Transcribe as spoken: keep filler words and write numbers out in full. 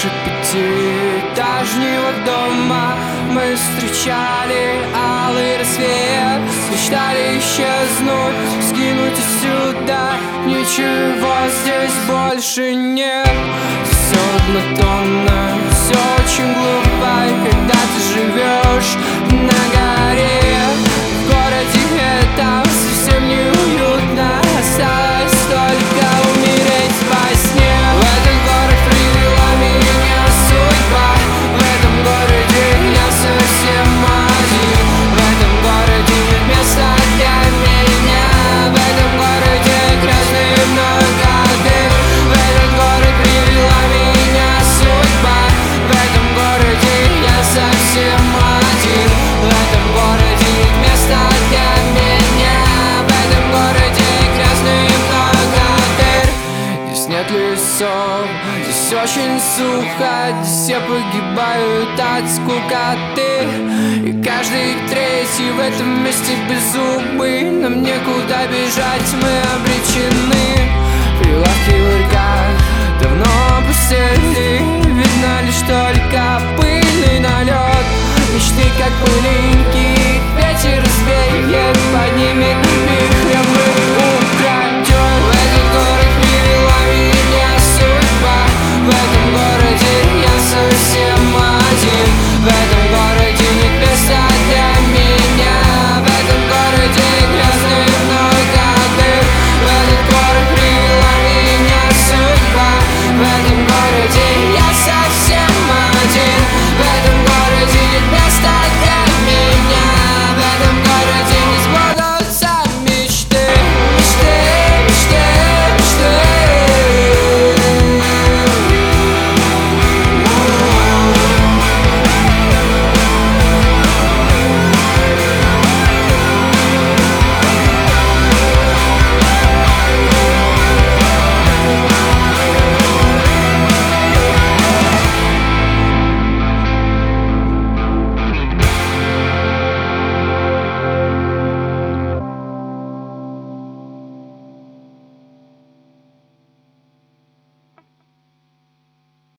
крыши пятиэтажнего дома мы встречали алый рассвет, мечтали исчезнуть, скинуть отсюда. Ничего здесь больше нет. Все однотонно, все очень глупо. И когда ты живешь на горе, в городе это совсем не уютно. Осталось только умереть во сне. В этот город привела меня судьба. В этом городе я совсем один. В этом городе нет места для меня. В этом городе грязный много дыр. В этот город привела меня судьба. В этом городе я совсем один. В этом городе нет места для меня. В этом городе грязный много дыр. Здесь нет лесов, здесь очень сухо. Здесь все погибают от скукоты. И каждый третий в этом месте беззубый. Нам некуда бежать, мы обречены. Прилавки в ларьках давно опустели.